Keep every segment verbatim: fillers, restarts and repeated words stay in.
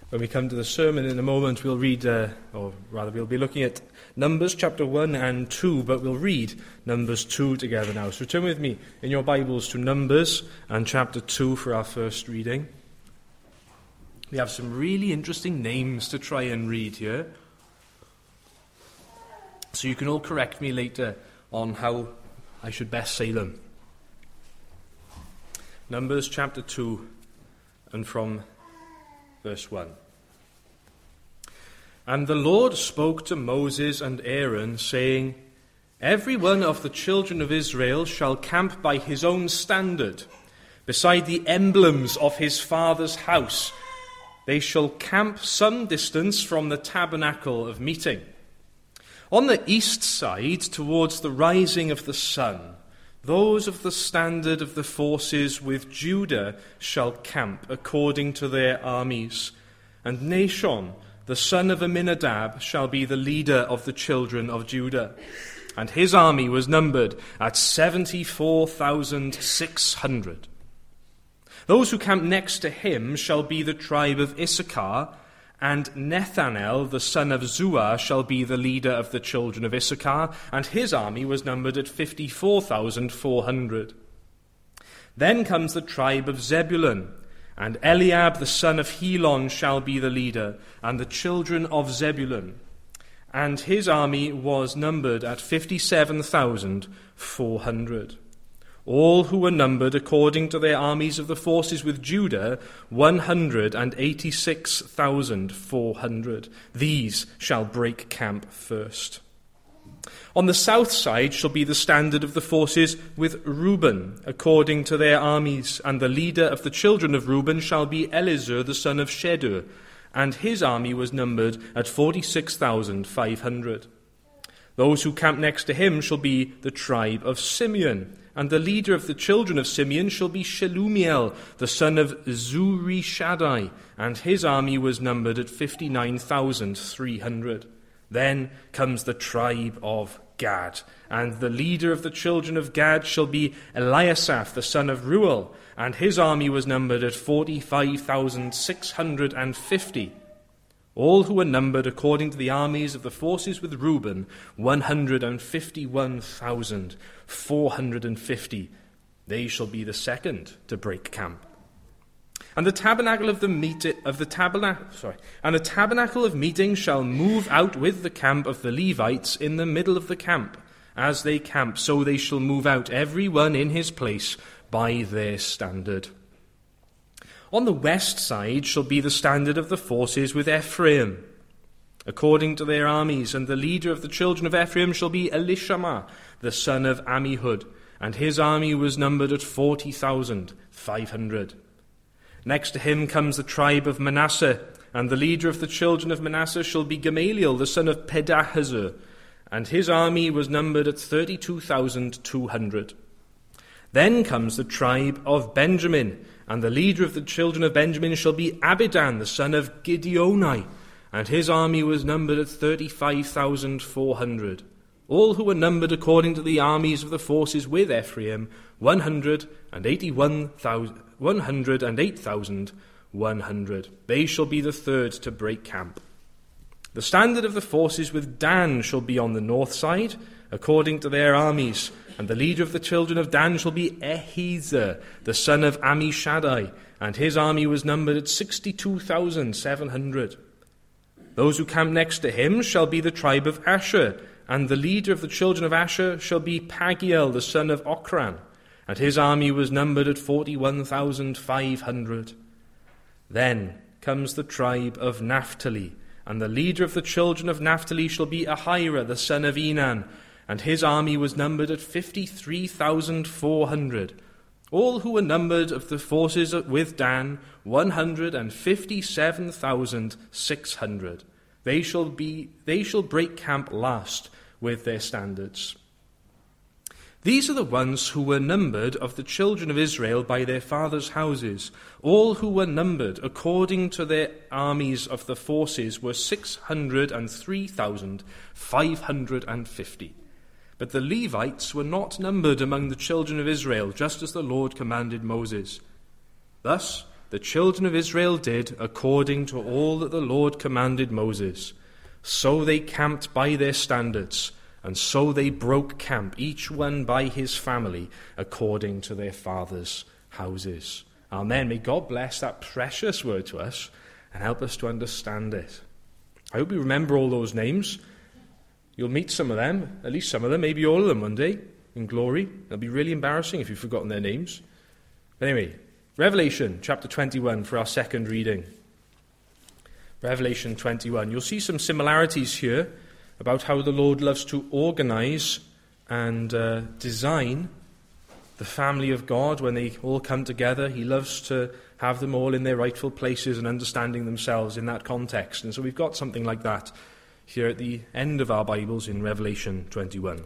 When we come to the sermon in a moment, we'll read, uh, or rather we'll be looking at Numbers chapter one and two, but we'll read Numbers two together now. So turn with me in your Bibles to Numbers and chapter two for our first reading. We have some really interesting names to try and read here. So you can all correct me later on how I should best say them. Numbers chapter two and from verse one. And the Lord spoke to Moses and Aaron, saying, Every one of the children of Israel shall camp by his own standard, beside the emblems of his father's house. They shall camp some distance from the tabernacle of meeting. On the east side, towards the rising of the sun, those of the standard of the forces with Judah shall camp according to their armies. And Nashon, the son of Amminadab, shall be the leader of the children of Judah. And his army was numbered at seventy-four thousand six hundred. Those who camp next to him shall be the tribe of Issachar, and Nethanel, the son of Zuar, shall be the leader of the children of Issachar, and his army was numbered at fifty-four thousand four hundred. Then comes the tribe of Zebulun, and Eliab, the son of Helon, shall be the leader, and the children of Zebulun. And his army was numbered at fifty-seven thousand four hundred. All who were numbered according to their armies of the forces with Judah, one hundred eighty-six thousand four hundred. These shall break camp first. On the south side shall be the standard of the forces with Reuben, according to their armies, and the leader of the children of Reuben shall be Elizur, the son of Shedeur, and his army was numbered at forty-six thousand five hundred. Those who camp next to him shall be the tribe of Simeon, and the leader of the children of Simeon shall be Shelumiel, the son of Zurishaddai, and his army was numbered at fifty-nine thousand three hundred. Then comes the tribe of Gad, and the leader of the children of Gad shall be Eliasaph, the son of Reuel, and his army was numbered at forty-five thousand six hundred fifty. All who were numbered according to the armies of the forces with Reuben, one hundred fifty-one thousand four hundred fifty. They shall be the second to break camp. And the tabernacle of the meet of the tabernacle, sorry, and the tabernacle of meeting shall move out with the camp of the Levites in the middle of the camp. As they camp, so they shall move out, every one in his place, by their standard. On the west side shall be the standard of the forces with Ephraim, according to their armies, and the leader of the children of Ephraim shall be Elishama, the son of Ammihud, and his army was numbered at forty thousand five hundred. Next to him comes the tribe of Manasseh, and the leader of the children of Manasseh shall be Gamaliel, the son of Pedahzur, and his army was numbered at thirty-two thousand two hundred. Then comes the tribe of Benjamin, and the leader of the children of Benjamin shall be Abidan, the son of Gideoni, and his army was numbered at thirty-five thousand four hundred. All who were numbered according to the armies of the forces with Ephraim, one hundred eighty-one thousand, one hundred eight thousand one hundred. They shall be the third to break camp. The standard of the forces with Dan shall be on the north side, according to their armies, and the leader of the children of Dan shall be Ahiezer, the son of Ammishaddai, and his army was numbered at sixty-two thousand seven hundred. Those who camp next to him shall be the tribe of Asher, and the leader of the children of Asher shall be Pagiel, the son of Ochran, and his army was numbered at forty-one thousand five hundred. Then comes the tribe of Naphtali, and the leader of the children of Naphtali shall be Ahira, the son of Enan, and his army was numbered at fifty-three thousand four hundred. All who were numbered of the forces with Dan, one hundred fifty-seven thousand six hundred. They shall be, they shall break camp last with their standards. These are the ones who were numbered of the children of Israel by their fathers' houses. All who were numbered according to their armies of the forces were six hundred three thousand five hundred fifty. But the Levites were not numbered among the children of Israel, just as the Lord commanded Moses. Thus the children of Israel did according to all that the Lord commanded Moses. So they camped by their standards, and so they broke camp, each one by his family, according to their fathers' houses. Amen. May God bless that precious word to us and help us to understand it. I hope you remember all those names. You'll meet some of them, at least some of them, maybe all of them one day in glory. It'll be really embarrassing if you've forgotten their names. But anyway, Revelation chapter twenty-one for our second reading. Revelation twenty-one. You'll see some similarities here about how the Lord loves to organize and uh, design the family of God when they all come together. He loves to have them all in their rightful places and understanding themselves in that context. And so we've got something like that here at the end of our Bibles in Revelation twenty-one.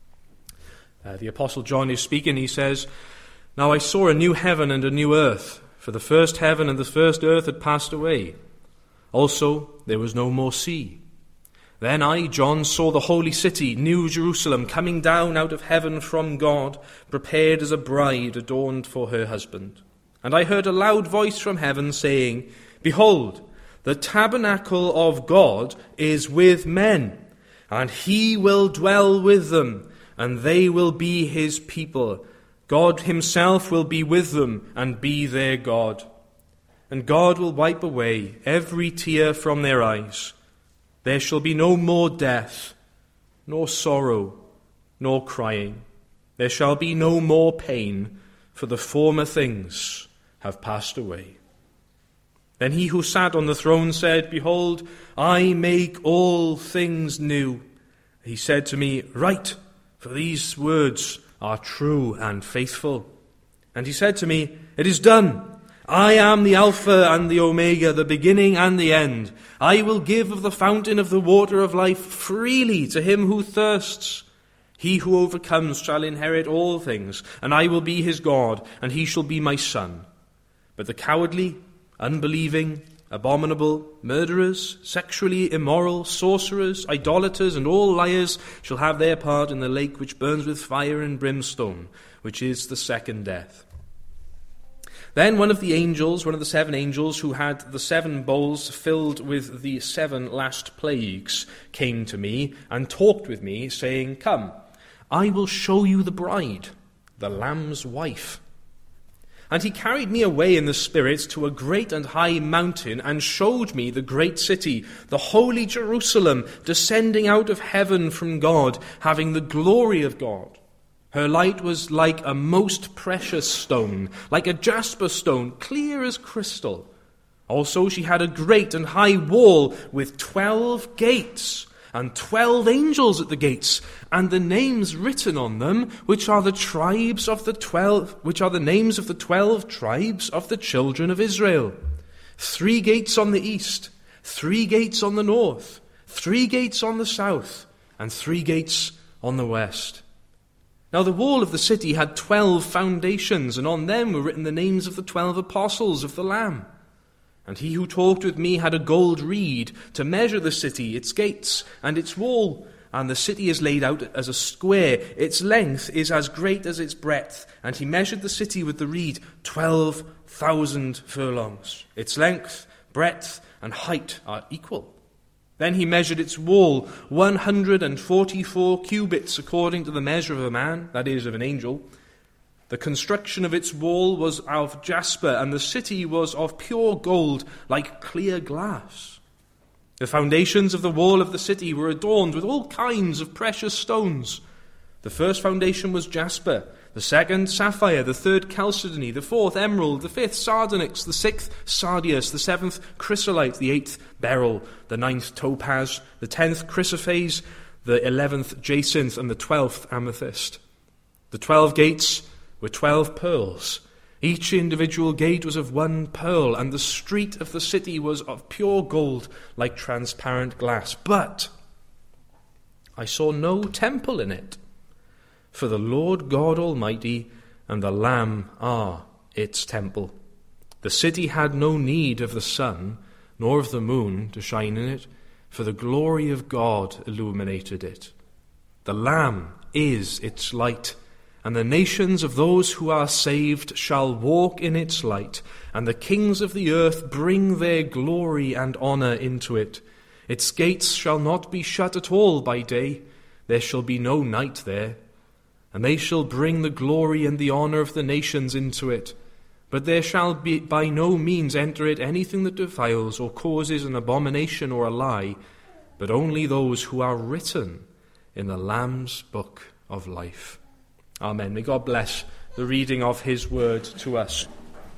Uh, the Apostle John is speaking. He says, "Now I saw a new heaven and a new earth, for the first heaven and the first earth had passed away. Also there was no more sea. Then I, John, saw the holy city, New Jerusalem, coming down out of heaven from God, prepared as a bride adorned for her husband. And I heard a loud voice from heaven saying, 'Behold, the tabernacle of God is with men, and he will dwell with them, and they will be his people. God himself will be with them and be their God. And God will wipe away every tear from their eyes. There shall be no more death, nor sorrow, nor crying. There shall be no more pain, for the former things have passed away.' Then he who sat on the throne said, 'Behold, I make all things new.' He said to me, 'Write, for these words are true and faithful.' And he said to me, 'It is done. I am the Alpha and the Omega, the beginning and the end. I will give of the fountain of the water of life freely to him who thirsts. He who overcomes shall inherit all things, and I will be his God, and he shall be my son. But the cowardly, unbelieving, abominable, murderers, sexually immoral, sorcerers, idolaters, and all liars shall have their part in the lake which burns with fire and brimstone, which is the second death.' Then one of the angels, one of the seven angels who had the seven bowls filled with the seven last plagues, came to me and talked with me, saying, 'Come, I will show you the bride, the Lamb's wife.' And he carried me away in the Spirit to a great and high mountain and showed me the great city, the holy Jerusalem, descending out of heaven from God, having the glory of God. Her light was like a most precious stone, like a jasper stone, clear as crystal. Also she had a great and high wall with twelve gates, and twelve angels at the gates, and the names written on them, which are the tribes of the twelve, which are the names of the twelve tribes of the children of Israel. Three gates on the east, three gates on the north, three gates on the south, and three gates on the west. Now the wall of the city had twelve foundations, and on them were written the names of the twelve apostles of the Lamb. And he who talked with me had a gold reed to measure the city, its gates, and its wall. And the city is laid out as a square. Its length is as great as its breadth. And he measured the city with the reed, twelve thousand furlongs. Its length, breadth, and height are equal. Then he measured its wall, one hundred and forty-four cubits, according to the measure of a man, that is, of an angel. The construction of its wall was of jasper, and the city was of pure gold, like clear glass. The foundations of the wall of the city were adorned with all kinds of precious stones. The first foundation was jasper, the second sapphire, the third chalcedony, the fourth emerald, the fifth sardonyx, the sixth sardius, the seventh chrysolite, the eighth beryl, the ninth topaz, the tenth chrysoprase, the eleventh jacinth, and the twelfth amethyst. The twelve gates were twelve pearls. Each individual gate was of one pearl, and the street of the city was of pure gold, like transparent glass. But I saw no temple in it, for the Lord God Almighty and the Lamb are its temple. The city had no need of the sun, nor of the moon to shine in it, for the glory of God illuminated it. The Lamb is its light, And the nations of those who are saved shall walk in its light, and the kings of the earth bring their glory and honour into it. Its gates shall not be shut at all by day, there shall be no night there. And they shall bring the glory and the honour of the nations into it. But there shall be by no means enter it anything that defiles or causes an abomination or a lie, but only those who are written in the Lamb's book of life. Amen. May God bless the reading of his word to us.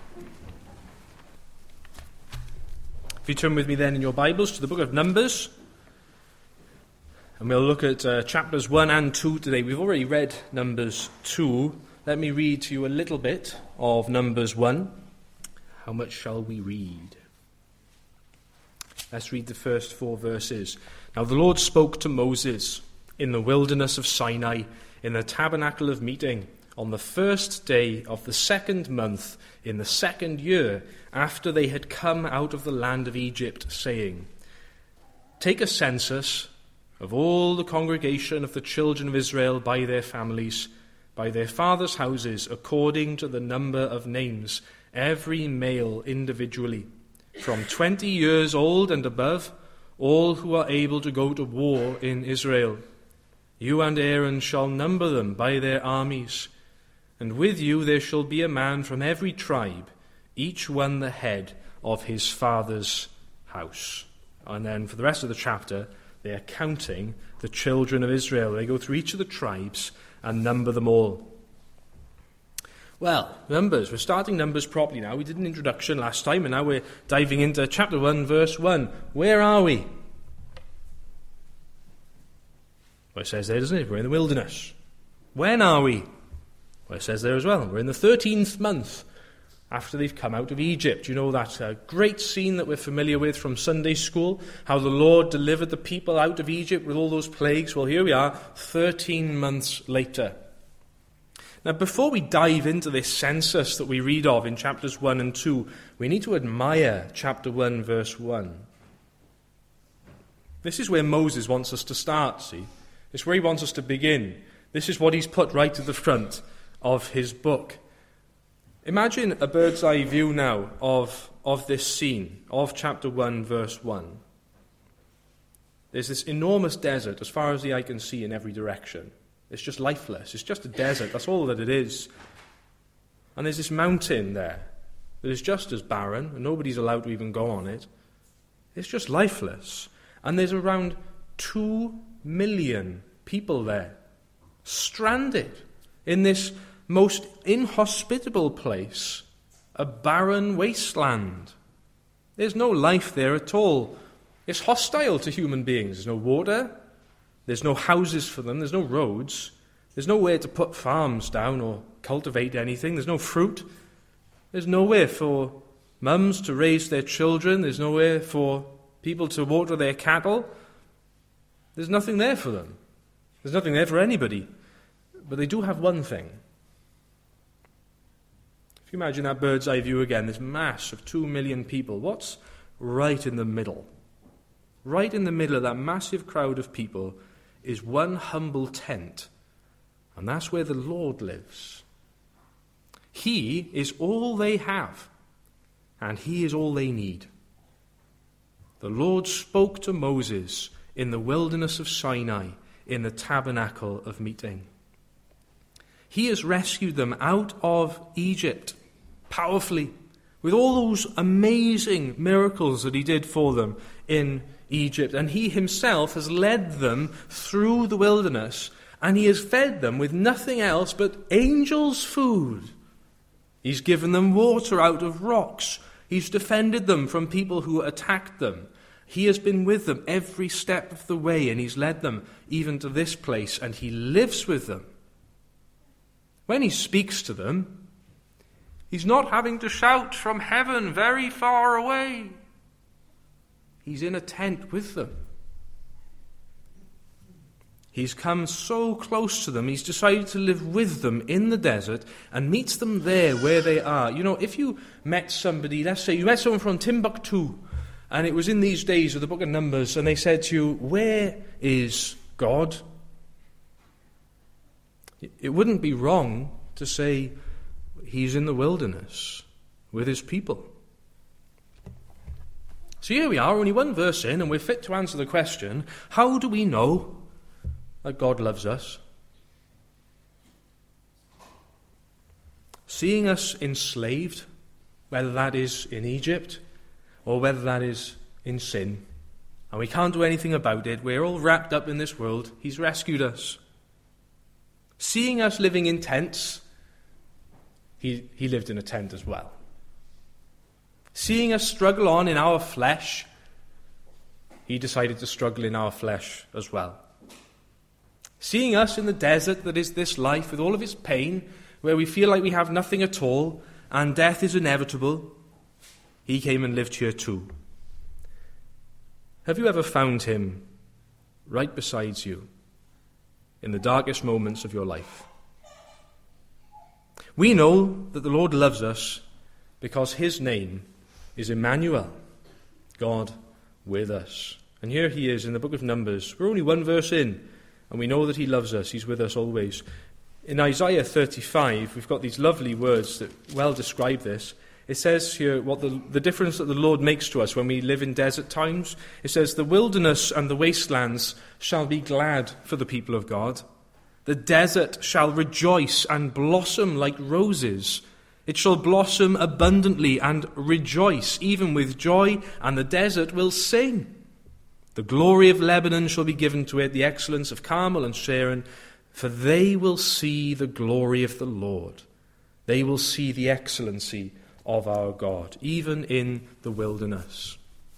If you turn with me then in your Bibles to the book of Numbers, and we'll look at uh, chapters one and two today. We've already read Numbers two. Let me read to you a little bit of Numbers one. How much shall we read? Let's read the first four verses. Now the Lord spoke to Moses in the wilderness of Sinai, in the tabernacle of meeting, on the first day of the second month, in the second year, after they had come out of the land of Egypt, saying, Take a census of all the congregation of the children of Israel by their families, by their fathers' houses, according to the number of names, every male individually, from twenty years old and above, all who are able to go to war in Israel. You and Aaron shall number them by their armies, and with you there shall be a man from every tribe, each one the head of his father's house. And then for the rest of the chapter, they are counting the children of Israel. They go through each of the tribes and number them all. Well, Numbers. We're starting Numbers properly now. We did an introduction last time, and now we're diving into chapter one, verse one. Where are we? Well, it says there, doesn't it? We're in the wilderness. When are we? Well, it says there as well. We're in the thirteenth month after they've come out of Egypt. You know that uh, great scene that we're familiar with from Sunday school, how the Lord delivered the people out of Egypt with all those plagues. Well, here we are, thirteen months later. Now, before we dive into this census that we read of in chapters one and two, we need to admire chapter one, verse one. This is where Moses wants us to start, see? It's where he wants us to begin. This is what he's put right at the front of his book. Imagine a bird's eye view now of, of this scene, of chapter one, verse one. There's this enormous desert as far as the eye can see in every direction. It's just lifeless. It's just a desert. That's all that it is. And there's this mountain there that is just as barren, and nobody's allowed to even go on it. It's just lifeless. And there's around two million people there, stranded in this most inhospitable place, a barren wasteland. There's no life there at all. It's hostile to human beings. There's no water. There's no houses for them. There's no roads. There's nowhere to put farms down or cultivate anything. There's no fruit. There's nowhere for mums to raise their children. There's nowhere for people to water their cattle. There's nothing there for them. There's nothing there for anybody. But they do have one thing. If you imagine that bird's eye view again, this mass of two million people, what's right in the middle? Right in the middle of that massive crowd of people is one humble tent. And that's where the Lord lives. He is all they have, and he is all they need. The Lord spoke to Moses in the wilderness of Sinai, in the tabernacle of meeting. He has rescued them out of Egypt powerfully, with all those amazing miracles that he did for them in Egypt. And he himself has led them through the wilderness, and he has fed them with nothing else but angels' food. He's given them water out of rocks. He's defended them from people who attacked them. He has been with them every step of the way, and he's led them even to this place, and he lives with them. When he speaks to them, he's not having to shout from heaven very far away. He's in a tent with them. He's come so close to them, he's decided to live with them in the desert and meets them there where they are. You know, if you met somebody, let's say you met someone from Timbuktu, and it was in these days of the book of Numbers, and they said to you, where is God? It wouldn't be wrong to say he's in the wilderness with his people. So here we are, only one verse in, and we're fit to answer the question, how do we know that God loves us? Seeing us enslaved, whether that is in Egypt or whether that is in sin, and we can't do anything about it, we're all wrapped up in this world, he's rescued us. Seeing us living in tents, he, he lived in a tent as well. Seeing us struggle on in our flesh, he decided to struggle in our flesh as well. Seeing us in the desert that is this life with all of its pain, where we feel like we have nothing at all and death is inevitable, he came and lived here too. Have you ever found him right beside you in the darkest moments of your life? We know that the Lord loves us because his name is Emmanuel, God with us. And here he is in the book of Numbers. We're only one verse in, and we know that he loves us. He's with us always. In Isaiah thirty-five, we've got these lovely words that well describe this. It says here what the, the difference that the Lord makes to us when we live in desert times. It says, the wilderness and the wastelands shall be glad for the people of God. The desert shall rejoice and blossom like roses. It shall blossom abundantly and rejoice, even with joy, and the desert will sing. The glory of Lebanon shall be given to it, the excellence of Carmel and Sharon, for they will see the glory of the Lord. They will see the excellency of our God, even in the wilderness.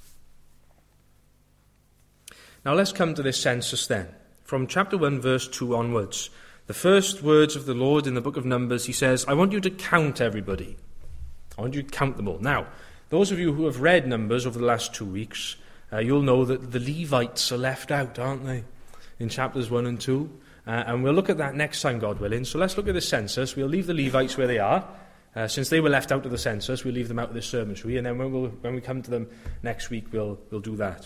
Now let's come to this census then. From chapter one, verse two onwards. The first words of the Lord in the book of Numbers, he says, I want you to count everybody. I want you to count them all. Now, those of you who have read Numbers over the last two weeks, uh, you'll know that the Levites are left out, aren't they, in chapters one and two. Uh, and we'll look at that next time, God willing. So let's look at the census. We'll leave the Levites where they are. Uh, since they were left out of the census, we'll leave them out of this sermon, shall we? And then when, we'll, when we come to them next week, we'll, we'll do that.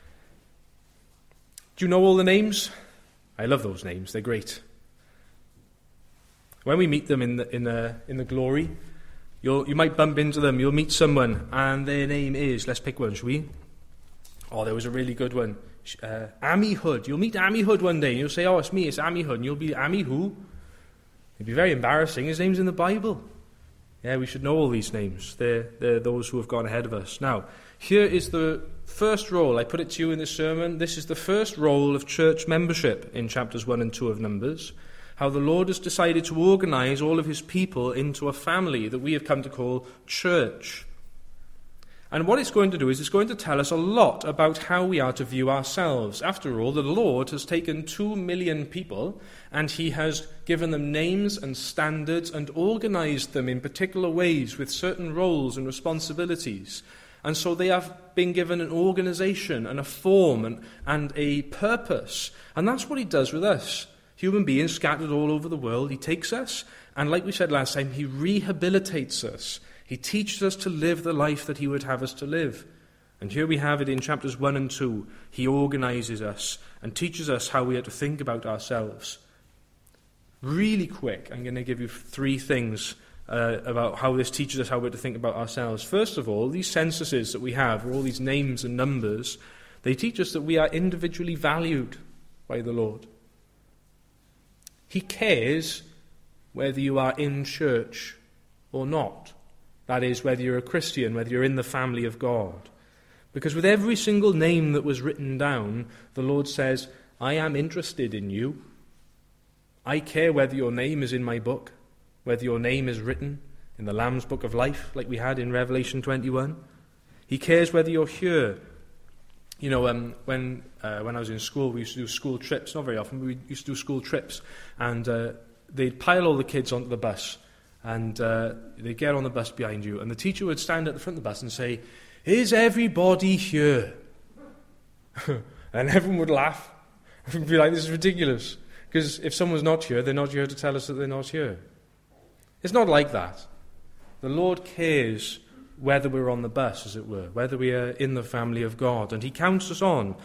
Do you know all the names? I love those names. They're great. When we meet them in the in the in the glory, you'll you might bump into them. You'll meet someone, and their name is, let's pick one, shall we? Oh, there was a really good one. Uh, Amihud. You'll meet Amihud one day, and you'll say, "Oh, it's me, it's Amihud," and you'll be Ami who? It'd be very embarrassing. His name's in the Bible. Yeah, we should know all these names. They're they're those who have gone ahead of us. Now, here is the first role. I put it to you in this sermon. This is the first role of church membership in chapters one and two of Numbers. How the Lord has decided to organize all of his people into a family that we have come to call church. And what it's going to do is it's going to tell us a lot about how we are to view ourselves. After all, the Lord has taken two million people and he has given them names and standards and organized them in particular ways with certain roles and responsibilities. And so they have been given an organization and a form and, and a purpose. And that's what he does with us. Human beings scattered all over the world. He takes us, and like we said last time, he rehabilitates us. He teaches us to live the life that he would have us to live. And here we have it in chapters one and two. He organizes us and teaches us how we are to think about ourselves. Really quick, I'm going to give you three things uh, about how this teaches us how we're to think about ourselves. First of all, these censuses that we have, all these names and numbers, they teach us that we are individually valued by the Lord. He cares whether you are in church or not. That is, whether you're a Christian, whether you're in the family of God. Because with every single name that was written down, the Lord says, I am interested in you. I care whether your name is in my book, whether your name is written in the Lamb's Book of Life, like we had in Revelation twenty-one. He cares whether you're here. You know, um, when uh, when I was in school, we used to do school trips. Not very often, but we used to do school trips. And uh, they'd pile all the kids onto the bus. And uh, they'd get on the bus behind you. And the teacher would stand at the front of the bus and say, is everybody here? And everyone would laugh. And be like, this is ridiculous. Because if someone's not here, they're not here to tell us that they're not here. It's not like that. The Lord cares whether we're on the bus, as it were, whether we are in the family of God. And he counts us on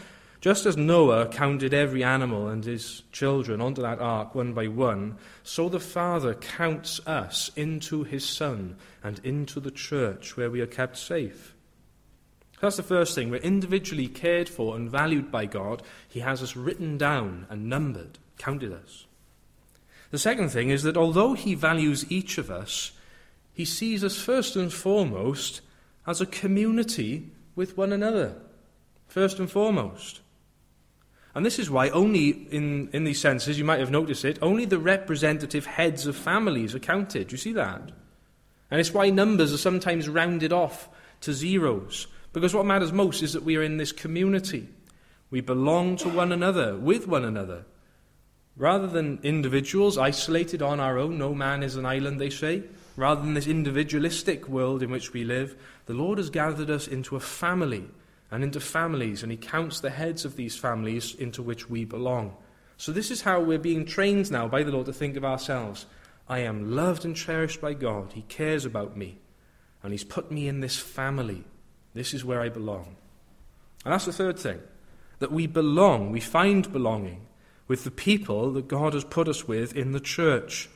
Just as Noah counted every animal and his children onto that ark one by one, so the Father counts us into his Son and into the church where we are kept safe. That's the first thing. We're individually cared for and valued by God. He has us written down and numbered, counted us. The second thing is that although he values each of us, he sees us first and foremost as a community with one another. First and foremost. And this is why only in, in these senses, you might have noticed it, only the representative heads of families are counted. Do you see that? And it's why numbers are sometimes rounded off to zeros. Because what matters most is that we are in this community. We belong to one another, with one another. Rather than individuals isolated on our own, no man is an island, they say. Rather than this individualistic world in which we live, the Lord has gathered us into a family and into families, and he counts the heads of these families into which we belong. So this is how we're being trained now by the Lord to think of ourselves. I am loved and cherished by God. He cares about me, and he's put me in this family. This is where I belong. And that's the third thing, that we belong, we find belonging with the people that God has put us with in the church.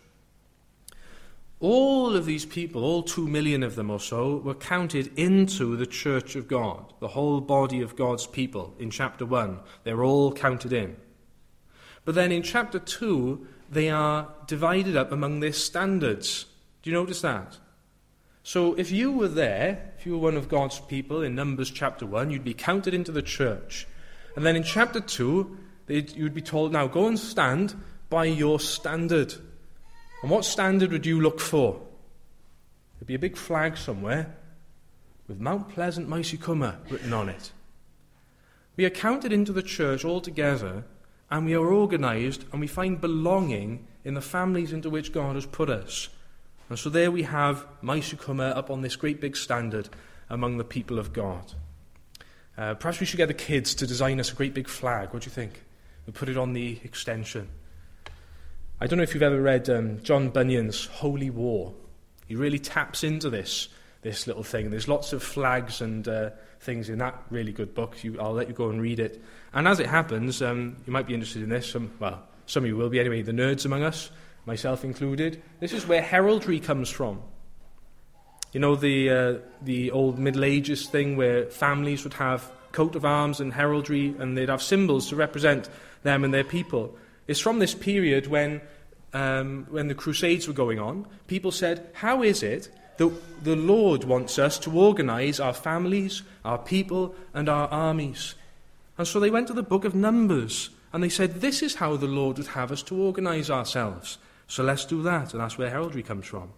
All of these people, all two million of them or so, were counted into the church of God, the whole body of God's people in chapter one. They're all counted in. But then in chapter two, they are divided up among their standards. Do you notice that? So if you were there, if you were one of God's people in Numbers chapter one, you'd be counted into the church. And then in chapter two, you'd be told, now go and stand by your standard. And what standard would you look for? There'd be a big flag somewhere with Mount Pleasant, Mysucuma written on it. We are counted into the church all together, and we are organised, and we find belonging in the families into which God has put us. And so there we have Mysucuma up on this great big standard among the people of God. Uh, perhaps we should get the kids to design us a great big flag. What do you think? And put it on the extension. I don't know if you've ever read um, John Bunyan's Holy War. He really taps into this this little thing. There's lots of flags and uh, things in that really good book. You, I'll let you go and read it. And as it happens, um, you might be interested in this. Some, well, some of you will be anyway, the nerds among us, myself included. This is where heraldry comes from. You know, the uh, the old Middle Ages thing where families would have coat of arms and heraldry, and they'd have symbols to represent them and their people. It's from this period when um, when the Crusades were going on. People said, how is it that the Lord wants us to organise our families, our people, and our armies? And so they went to the book of Numbers, and they said, this is how the Lord would have us to organise ourselves. So let's do that, and that's where heraldry comes from.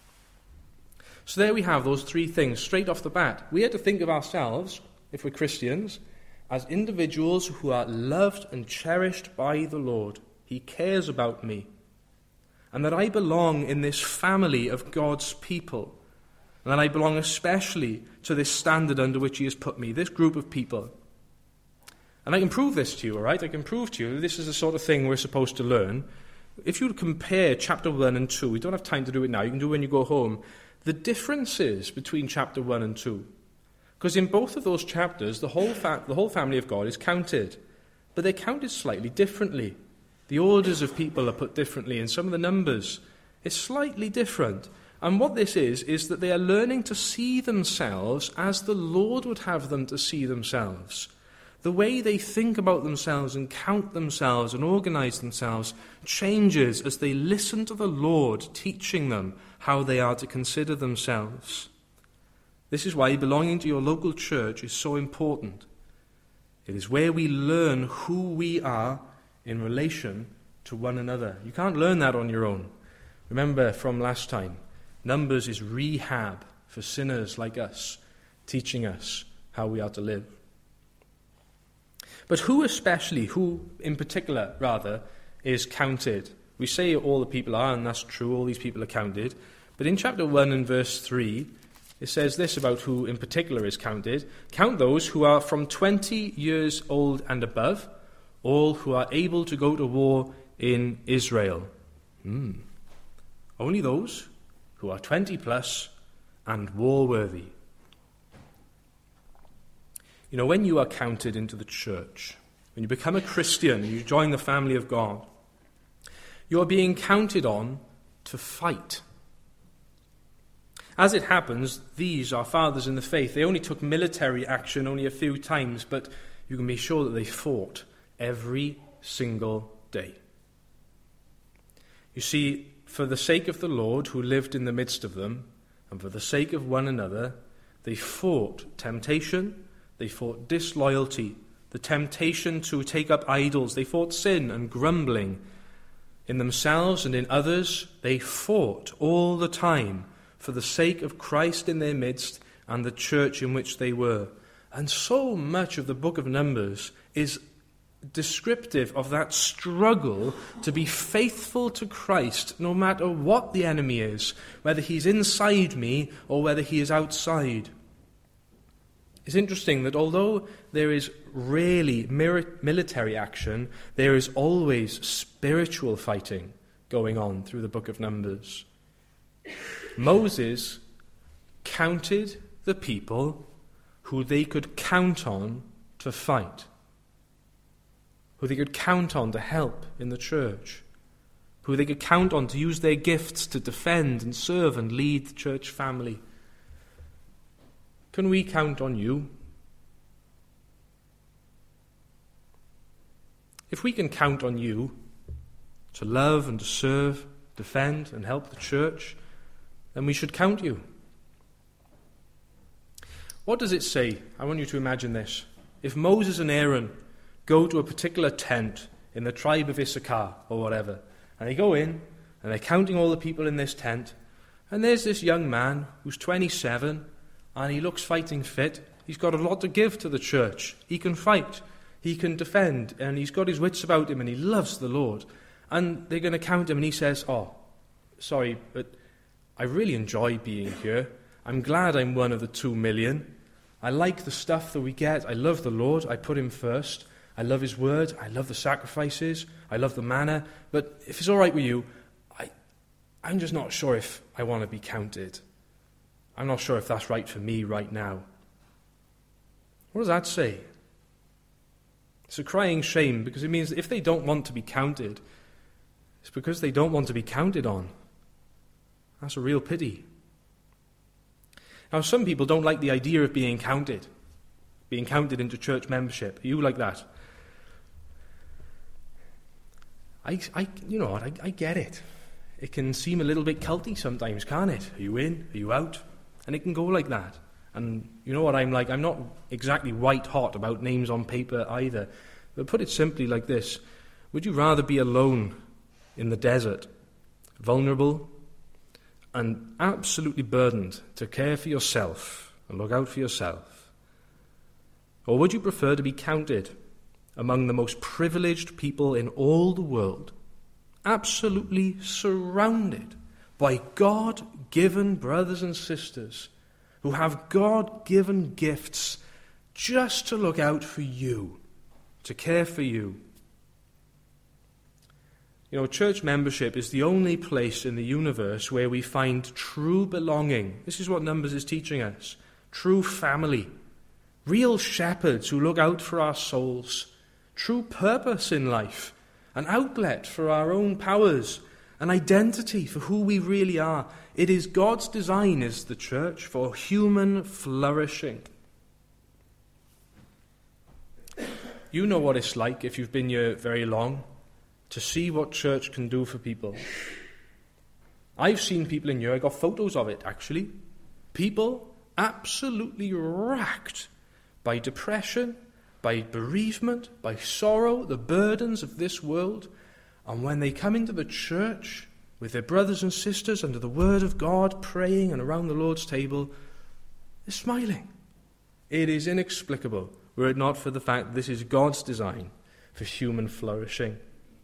So there we have those three things straight off the bat. We had to think of ourselves, if we're Christians, as individuals who are loved and cherished by the Lord. He cares about me. And that I belong in this family of God's people. And that I belong especially to this standard under which he has put me, this group of people. And I can prove this to you, all right? I can prove to you this is the sort of thing we're supposed to learn. If you compare chapter one and two, we don't have time to do it now, you can do it when you go home, the differences between chapter one and two. Because in both of those chapters, the whole, fa- the whole family of God is counted. But they're counted slightly differently. The orders of people are put differently, and some of the numbers is slightly different. And what this is, is that they are learning to see themselves as the Lord would have them to see themselves. The way they think about themselves and count themselves and organize themselves changes as they listen to the Lord teaching them how they are to consider themselves. This is why belonging to your local church is so important. It is where we learn who we are in relation to one another. You can't learn that on your own. Remember from last time, Numbers is rehab for sinners like us, teaching us how we are to live. But who especially, who in particular, rather, is counted? We say all the people are, and that's true, all these people are counted. But in chapter one and verse three, it says this about who in particular is counted. Count those who are from twenty years old and above, all who are able to go to war in Israel. Hmm. Only those who are twenty plus and war-worthy. You know, when you are counted into the church, when you become a Christian, you join the family of God, you are being counted on to fight. As it happens, these are fathers in the faith. They only took military action only a few times, but you can be sure that they fought every single day. You see, for the sake of the Lord who lived in the midst of them, and for the sake of one another, they fought temptation, they fought disloyalty, the temptation to take up idols, they fought sin and grumbling. In themselves and in others, they fought all the time for the sake of Christ in their midst and the church in which they were. And so much of the book of Numbers is descriptive of that struggle to be faithful to Christ no matter what the enemy is, whether he's inside me or whether he is outside. It's interesting that although there is rarely military action, there is always spiritual fighting going on through the book of Numbers. Moses counted the people who they could count on to fight, who they could count on to help in the church, who they could count on to use their gifts to defend and serve and lead the church family. Can we count on you? If we can count on you to love and to serve, defend and help the church, then we should count you. What does it say? I want you to imagine this. If Moses and Aaron go to a particular tent in the tribe of Issachar or whatever, and they go in and they're counting all the people in this tent, and there's this young man who's twenty-seven and he looks fighting fit. He's got a lot to give to the church. He can fight, he can defend, and he's got his wits about him and he loves the Lord. And they're going to count him and he says, oh, sorry, but I really enjoy being here. I'm glad I'm one of the two million. I like the stuff that we get. I love the Lord. I put him first. I love his word. I love the sacrifices. I love the manna. But if it's all right with you, I, I'm just not sure if I want to be counted. I'm not sure if that's right for me right now. What does that say? It's a crying shame, because it means that if they don't want to be counted, it's because they don't want to be counted on. That's a real pity. Now, some people don't like the idea of being counted, being counted into church membership. Are you like that? I, I you know what, I, I get it. It can seem a little bit culty sometimes, can't it? Are you in? Are you out? And it can go like that. And you know what I'm like? I'm not exactly white hot about names on paper either. But put it simply like this. Would you rather be alone in the desert, vulnerable, and absolutely burdened to care for yourself and look out for yourself? Or would you prefer to be counted among the most privileged people in all the world, absolutely surrounded by God-given brothers and sisters who have God-given gifts just to look out for you, to care for you? You know, church membership is the only place in the universe where we find true belonging. This is what Numbers is teaching us. True family. Real shepherds who look out for our souls. True purpose in life. An outlet for our own powers. An identity for who we really are. It is God's design, is the church, for human flourishing. You know what it's like if you've been here very long, to see what church can do for people. I've seen people in here, I got photos of it actually, people absolutely racked by depression, by bereavement, by sorrow, the burdens of this world, and when they come into the church with their brothers and sisters under the word of God, praying and around the Lord's table, they're smiling. It is inexplicable, were it not for the fact that this is God's design for human flourishing.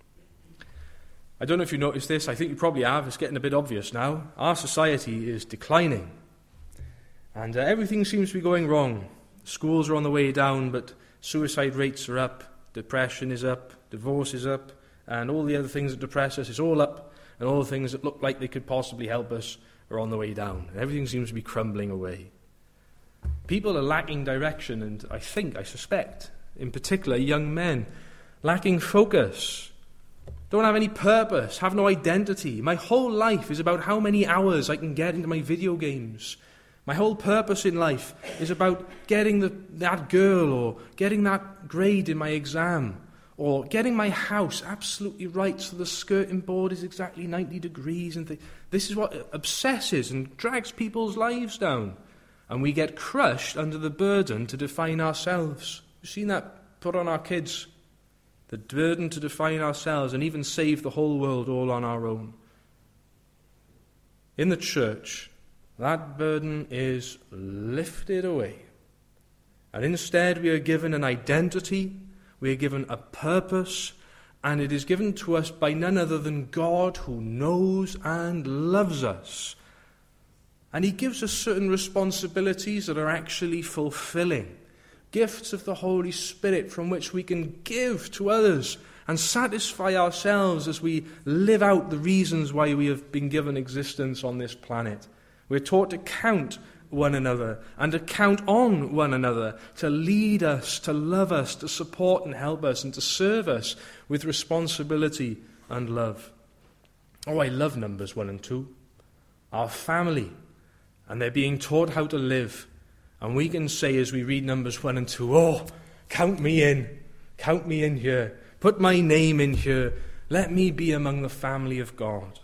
I don't know if you noticed this. I think you probably have. It's getting a bit obvious now. Our society is declining. And uh, everything seems to be going wrong. Schools are on the way down, but suicide rates are up. Depression is up. Divorce is up. And all the other things that depress us is all up. And all the things that look like they could possibly help us are on the way down. And everything seems to be crumbling away. People are lacking direction, and I think, I suspect, in particular young men, lacking focus, don't have any purpose, have no identity. My whole life is about how many hours I can get into my video games. My whole purpose in life is about getting the, that girl, or getting that grade in my exam, or getting my house absolutely right so the skirting board is exactly ninety degrees. And th- this is what obsesses and drags people's lives down. And we get crushed under the burden to define ourselves. You've seen that put on our kids. The burden to define ourselves and even save the whole world all on our own. In the church, that burden is lifted away. And instead we are given an identity, we are given a purpose, and it is given to us by none other than God, who knows and loves us. And he gives us certain responsibilities that are actually fulfilling. Gifts of the Holy Spirit from which we can give to others and satisfy ourselves as we live out the reasons why we have been given existence on this planet. We're taught to count one another and to count on one another, to lead us, to love us, to support and help us, and to serve us with responsibility and love. Oh, I love Numbers one and two. Our family, and they're being taught how to live. And we can say as we read Numbers one and two, oh, count me in, count me in here, put my name in here, let me be among the family of God.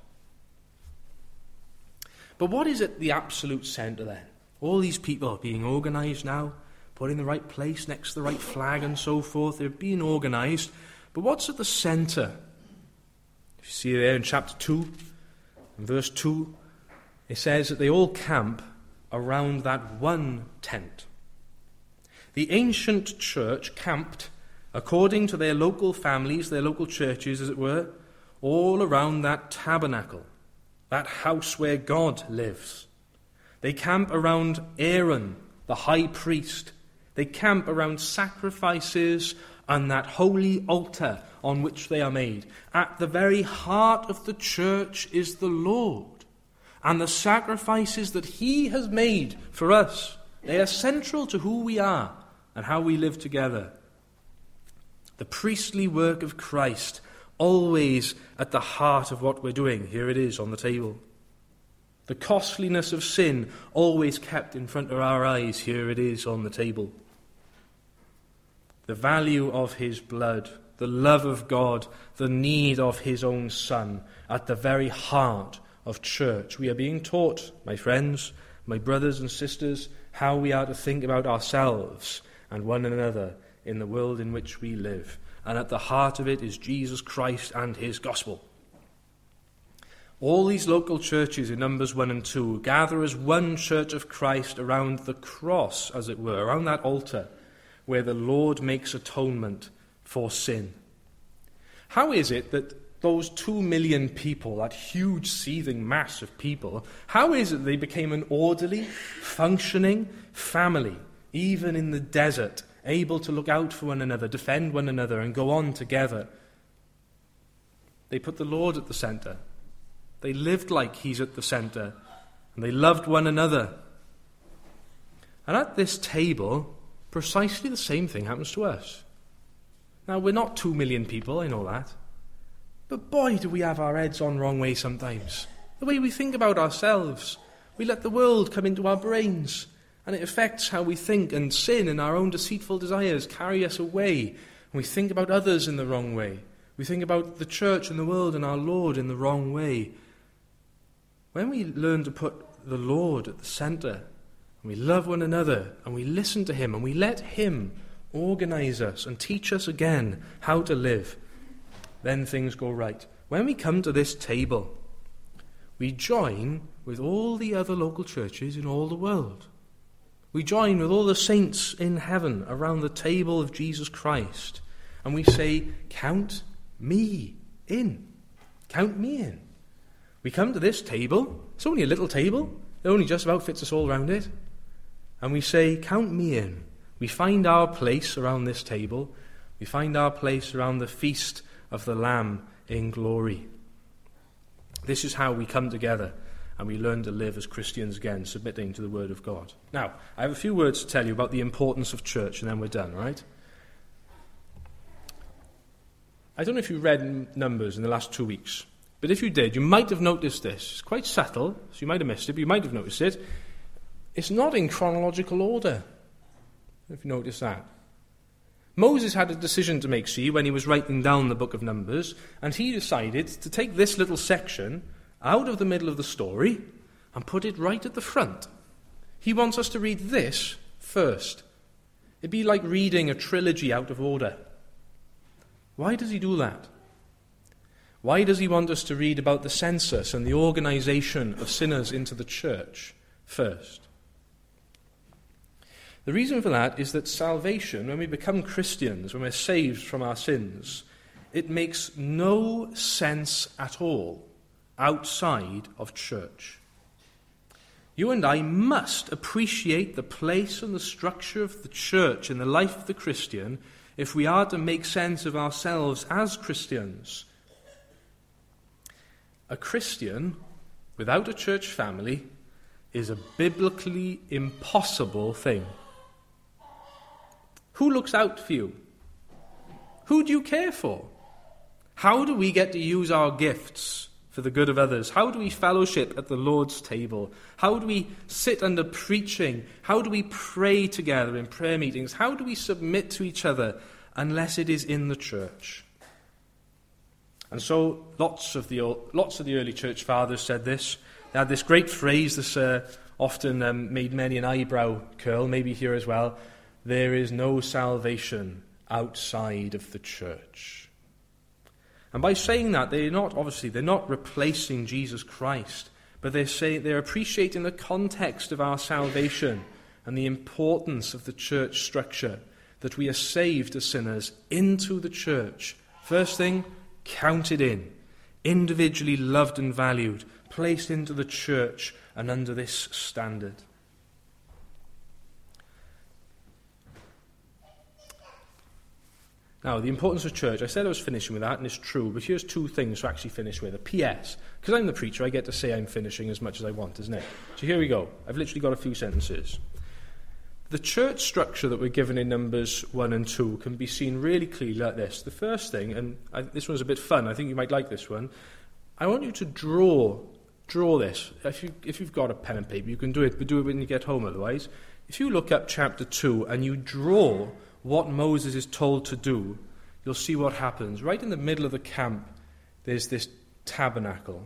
But what is at the absolute centre then? All these people are being organised now, put in the right place, next to the right flag and so forth, they're being organised. But what's at the centre? You see there in chapter two, in verse two, it says that they all camp around that one tent. The ancient church camped according to their local families, their local churches, as it were, all around that tabernacle, that house where God lives. They camp around Aaron, the high priest. They camp around sacrifices and that holy altar on which they are made. At the very heart of the church is the Lord. And the sacrifices that he has made for us, they are central to who we are and how we live together. The priestly work of Christ, always at the heart of what we're doing. Here it is on the table. The costliness of sin, always kept in front of our eyes. Here it is on the table. The value of his blood, the love of God, the need of his own Son, at the very heart of church. We are being taught, my friends, my brothers and sisters, how we are to think about ourselves and one another in the world in which we live. And at the heart of it is Jesus Christ and his gospel. All these local churches in Numbers one and two gather as one church of Christ around the cross, as it were, around that altar where the Lord makes atonement for sin. How is it that those two million people, that huge seething mass of people, how is it they became an orderly, functioning family, even in the desert, able to look out for one another, defend one another, and go on together? They put the Lord at the centre. They lived like he's at the centre, and they loved one another. And at this table, precisely the same thing happens to us. Now, we're not two million people, I know that. But boy, do we have our heads on wrong way sometimes. The way we think about ourselves. We let the world come into our brains, and it affects how we think, and sin and our own deceitful desires carry us away. And we think about others in the wrong way. We think about the church and the world and our Lord in the wrong way. When we learn to put the Lord at the centre, and we love one another, and we listen to him, and we let him organise us and teach us again how to live, then things go right. When we come to this table, we join with all the other local churches in all the world. We join with all the saints in heaven around the table of Jesus Christ, and we say, count me in. Count me in. We come to this table. It's only a little table. It only just about fits us all around it. And we say, count me in. We find our place around this table. We find our place around the feast of the Lamb in glory. This is how we come together and we learn to live as Christians again, submitting to the Word of God. Now, I have a few words to tell you about the importance of church, and then we're done, right? I don't know if you read Numbers in the last two weeks, but if you did, you might have noticed this. It's quite subtle, so you might have missed it, but you might have noticed it. It's not in chronological order, if you notice that. Moses had a decision to make, see, when he was writing down the book of Numbers, and he decided to take this little section out of the middle of the story and put it right at the front. He wants us to read this first. It'd be like reading a trilogy out of order. Why does he do that? Why does he want us to read about the census and the organization of sinners into the church first? The reason for that is that salvation, when we become Christians, when we're saved from our sins, it makes no sense at all outside of church. You and I must appreciate the place and the structure of the church in the life of the Christian if we are to make sense of ourselves as Christians. A Christian without a church family is a biblically impossible thing. Who looks out for you? Who do you care for? How do we get to use our gifts for the good of others? How do we fellowship at the Lord's table? How do we sit under preaching? How do we pray together in prayer meetings? How do we submit to each other unless it is in the church? And so lots of the lots of the early church fathers said this. They had this great phrase that's uh, often um, made many an eyebrow curl, maybe here as well. There is no salvation outside of the church. And by saying that, they're not, obviously, they're not replacing Jesus Christ, but they're saying, they're appreciating the context of our salvation and the importance of the church structure, that we are saved as sinners into the church. First thing, counted in, individually loved and valued, placed into the church and under this standard. Now, the importance of church, I said I was finishing with that, and it's true, but here's two things to actually finish with. A P S. Because I'm the preacher, I get to say I'm finishing as much as I want, isn't it? So here we go. I've literally got a few sentences. The church structure that we're given in Numbers one and two can be seen really clearly like this. The first thing, and I, this one's a bit fun, I think you might like this one. I want you to draw draw this. If, you, if you've got a pen and paper, you can do it, but do it when you get home otherwise. If you look up chapter two and you draw what Moses is told to do, you'll see what happens. Right in the middle of the camp, there's this tabernacle.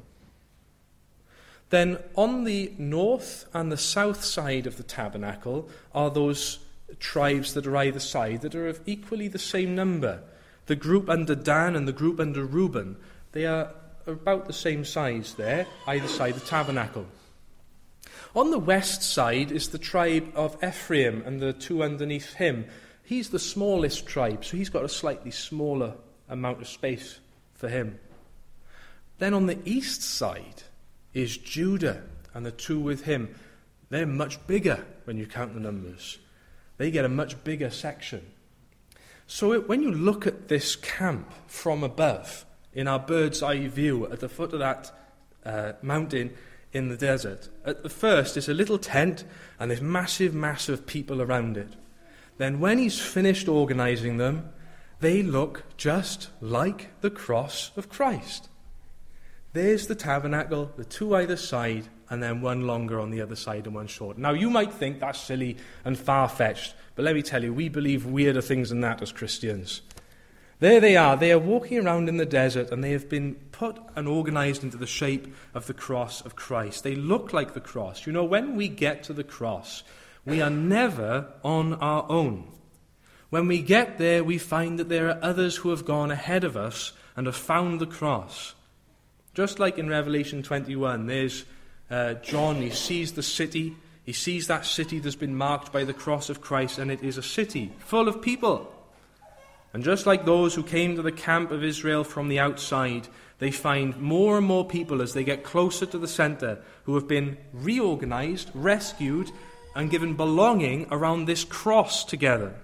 Then on the north and the south side of the tabernacle are those tribes that are either side that are of equally the same number. The group under Dan and the group under Reuben, they are about the same size there, either side of the tabernacle. On the west side is the tribe of Ephraim and the two underneath him. He's the smallest tribe, so he's got a slightly smaller amount of space for him. Then on the east side is Judah and the two with him. They're much bigger when you count the numbers. They get a much bigger section. So it, when you look at this camp from above, in our bird's eye view at the foot of that uh, mountain in the desert, at the first it's a little tent and this massive mass of people around it. Then when he's finished organizing them, they look just like the cross of Christ. There's the tabernacle, the two either side, and then one longer on the other side and one short. Now, you might think that's silly and far-fetched, but let me tell you, we believe weirder things than that as Christians. There they are. They are walking around in the desert, and they have been put and organized into the shape of the cross of Christ. They look like the cross. You know, when we get to the cross, we are never on our own. When we get there, we find that there are others who have gone ahead of us and have found the cross. Just like in Revelation twenty-one, there's uh, John, he sees the city, he sees that city that's been marked by the cross of Christ, and it is a city full of people. And just like those who came to the camp of Israel from the outside, they find more and more people as they get closer to the center who have been reorganized, rescued, and given belonging around this cross together.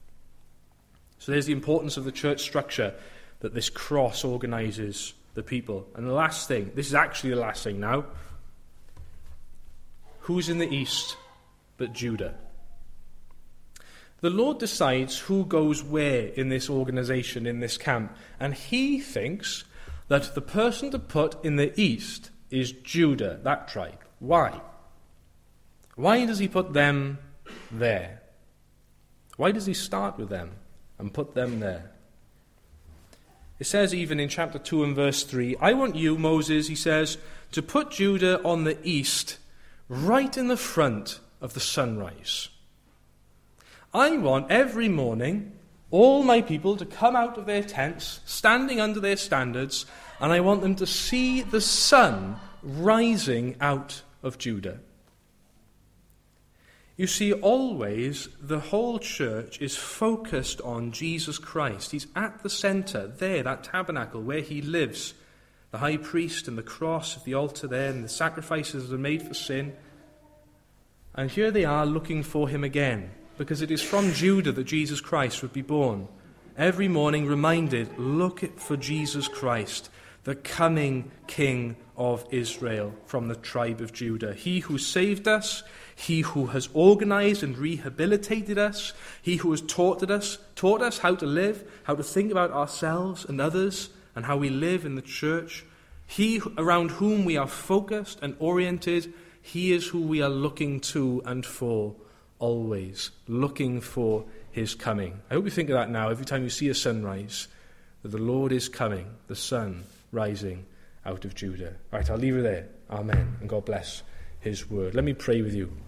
So there's the importance of the church structure, that this cross organizes the people. And the last thing, this is actually the last thing now. Who's in the east but Judah? The Lord decides who goes where in this organization, in this camp, and he thinks that the person to put in the east is Judah, that tribe. Why? Why does he put them there? Why does he start with them and put them there? It says even in chapter two and verse three, I want you, Moses, he says, to put Judah on the east, right in the front of the sunrise. I want every morning all my people to come out of their tents, standing under their standards, and I want them to see the sun rising out of Judah. You see, always the whole church is focused on Jesus Christ. He's at the center, there, that tabernacle where he lives. The high priest and the cross of the altar there, and the sacrifices that are made for sin. And here they are looking for him again, because it is from Judah that Jesus Christ would be born. Every morning reminded, look for Jesus Christ, the coming King of Israel from the tribe of Judah. He who saved us, he who has organized and rehabilitated us, he who has taught us, taught us how to live, how to think about ourselves and others, and how we live in the church. He around whom we are focused and oriented, he is who we are looking to and for, always looking for his coming. I hope you think of that now every time you see a sunrise, that the Lord is coming, the sun rising out of Judah. Right, I'll leave it there. Amen. And God bless his word. Let me pray with you.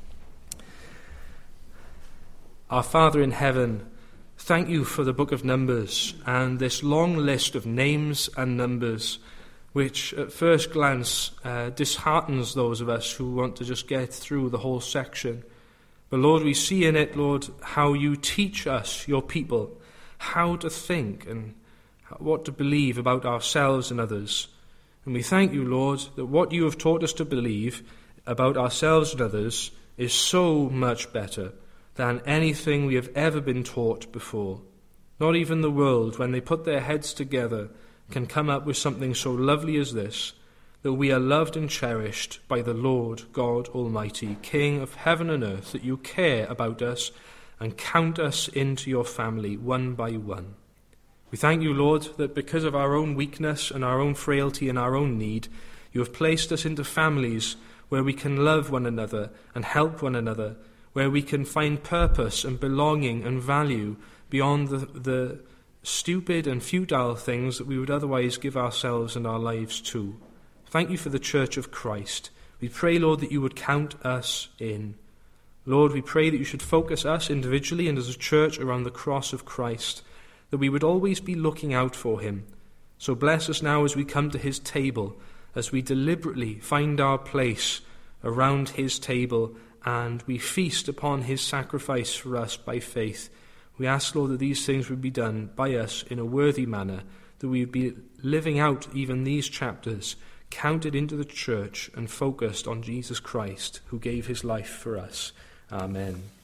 Our Father in heaven, thank you for the book of Numbers and this long list of names and numbers which at first glance uh, disheartens those of us who want to just get through the whole section. But Lord, we see in it, Lord, how you teach us, your people, how to think and what to believe about ourselves and others. And we thank you, Lord, that what you have taught us to believe about ourselves and others is so much better than anything we have ever been taught before. Not even the world, when they put their heads together, can come up with something so lovely as this, that we are loved and cherished by the Lord God Almighty, King of heaven and earth, that you care about us and count us into your family one by one. We thank you, Lord, that because of our own weakness and our own frailty and our own need, you have placed us into families where we can love one another and help one another, where we can find purpose and belonging and value beyond the, the stupid and futile things that we would otherwise give ourselves and our lives to. Thank you for the Church of Christ. We pray, Lord, that you would count us in. Lord, we pray that you should focus us individually and as a church around the cross of Christ, that we would always be looking out for him. So bless us now as we come to his table, as we deliberately find our place around his table and we feast upon his sacrifice for us by faith. We ask, Lord, that these things would be done by us in a worthy manner, that we would be living out even these chapters, counted into the church and focused on Jesus Christ, who gave his life for us. Amen.